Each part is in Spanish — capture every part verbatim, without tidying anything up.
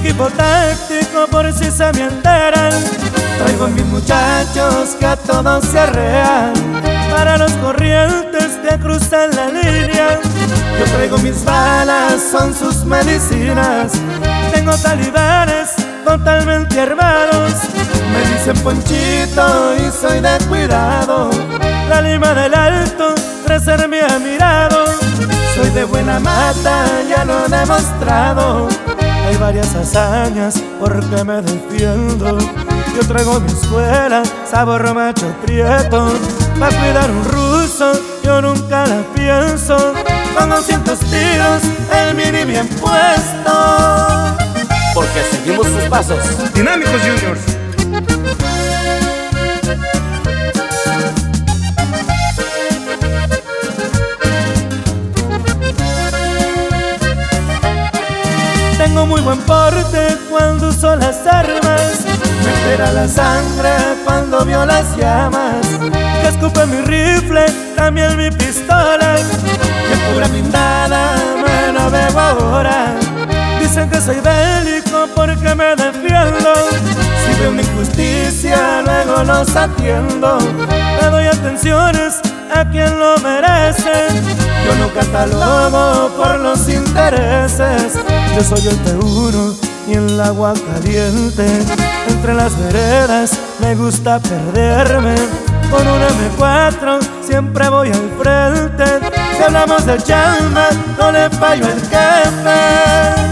equipo táctico por si se me enteran. Traigo mis muchachos que a todos se arrean. Para los corrientes que cruzan la línea, yo traigo mis balas, son sus medicinas. Tengo talibanes totalmente armados. Me dicen Ponchito y soy de cuidado. La Lima del Alto, crecer me ha mirado. Soy de buena mata, ya lo he demostrado. Hay varias hazañas porque me defiendo. Yo traigo mi escuela, sabor macho prieto. Pa' cuidar un ruso, yo nunca la pienso. Con doscientos tiros, el mini bien puesto. Porque seguimos sus pasos. Dinámicos Juniors. Tengo muy buen porte cuando uso las armas. Me entera la sangre cuando vio las llamas. Que escupe mi rifle, también mi pistola. Que pura blindada me la bebo ahora. Dicen que soy bélico porque me defiendo. Si veo una injusticia, luego los atiendo. Le doy atenciones a quien lo merece. Yo no catalogo por los intereses. Yo soy el T uno y el agua caliente. Entre las veredas me gusta perderme. Con un eme cuatro siempre voy al frente. Si hablamos de chamba, no le fallo al jefe.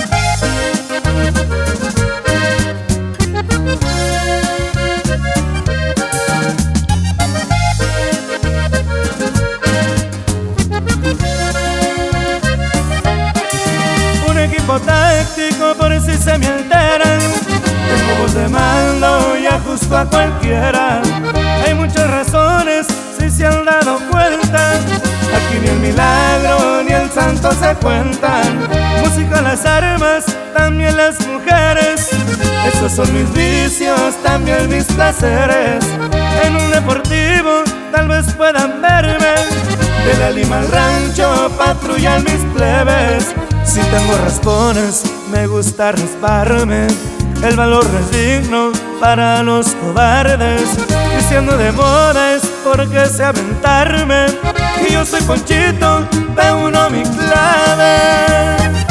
Equipo táctico por si se me alteran. Tengo voz de mando y ajusto a cualquiera. Hay muchas razones si se han dado cuenta. Aquí ni el milagro ni el santo se cuentan. Música, las armas, también las mujeres. Esos son mis vicios, también mis placeres. En un deportivo tal vez puedan verme. De la Lima al rancho patrullan mis plebes. Si tengo raspones, me gusta rasparme. El valor es digno para los cobardes. Y siendo de moda es porque sé aventarme. Y yo soy Ponchito, T uno mi clave.